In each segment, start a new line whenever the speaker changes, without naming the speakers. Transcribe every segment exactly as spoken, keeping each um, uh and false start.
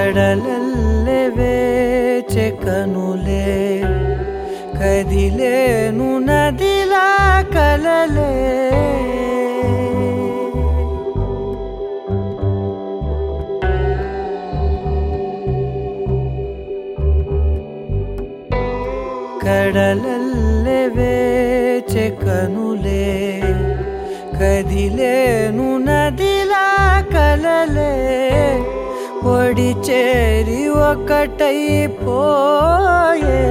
కడలల్లె వేచె కనులే కదిలేను నదిలా కలలే కడలల్లె వేచె కనులే కదిలేను నదిలా కలలే ఒడి చేరి ఒకటైపోయే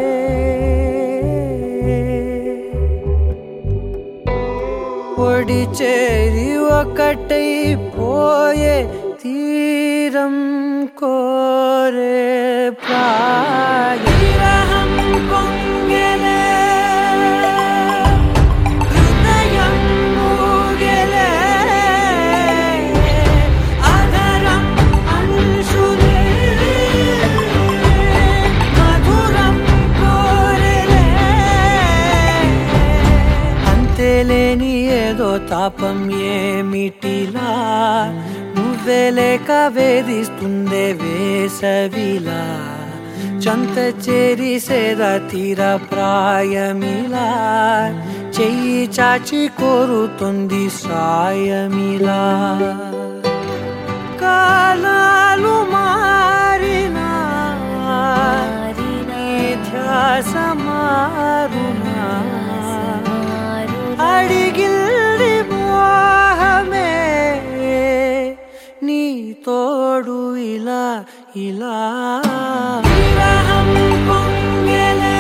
ఒడి చేరి ఒకటైపోయే తీరం కోరే ప్రాయ విరహం పొంగెలే హృదయం మూగెలే అధరం అంశులే మధురం కోరెలే అంతేలేని ఏదో తాపం ఏమిటిలా నువ్వే లేక వేధిస్తుందే వేసవిలా చంత చేరి సేద తీర ప్రాయమిలా చెయ్యి చాచి కోరుతుంది సాయమిలా కాలాలు మారినా ధ్యాస మారునా అడిగిల్ది మోహమే నీ తోడు ఇలా ఇలా విరహం పొంగెలే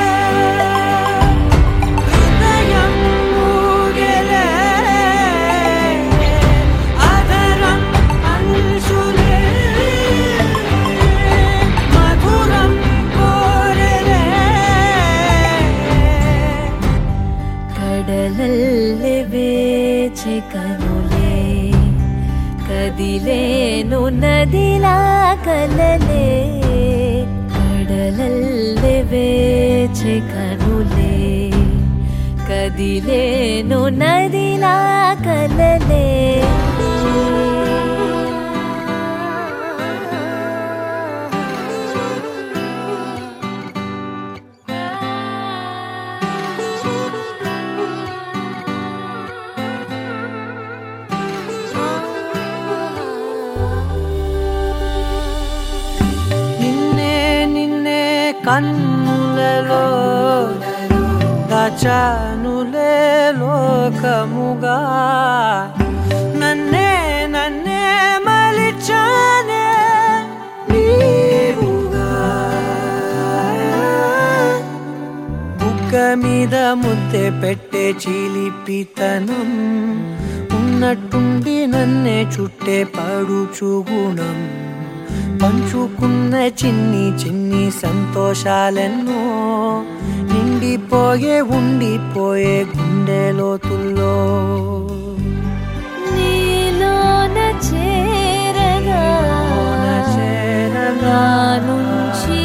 హృదయం మూగెలే అధరం అంశులే మధురం కోరెలే
కడలల్లె వేచె కనులే కదిలేను నదిలా కలలే కడలల్లె వేచె కనులే కదిలేను నదిలా కలలే
కన్నులలో దాచానులే లోకముగా నన్నే నన్నే మలిచానే నీవుగా బుగ్గ మీద ముద్దె పెట్టే చిలిపితనం ఉన్నట్టుండి నన్నే చుట్టే పడుచు గుణం పంచుకున్న చిన్ని చిన్ని సంతోషాలెన్నో నిండిపోయే ఉండిపోయే గుండె లోతుల్లో
నీలోన చేరగా
చేరగా
నుంచి